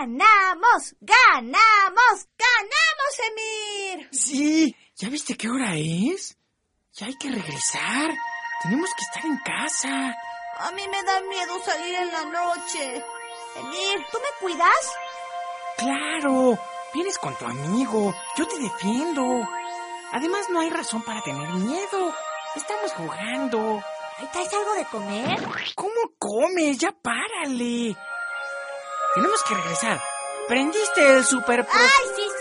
¡Ganamos! ¡Ganamos! ¡Ganamos, Emir! Sí, ¿ya viste qué hora es? Ya hay que regresar. Tenemos que estar en casa. A mí me da miedo salir en la noche. Emir, ¿tú me cuidas? Claro, vienes con tu amigo. Yo te defiendo. Además, no hay razón para tener miedo. Estamos jugando. ¿Ahí traes algo de comer? ¿Cómo comes? Ya párale. Tenemos que regresar. ¿Prendiste el super... ¡Ay, sí!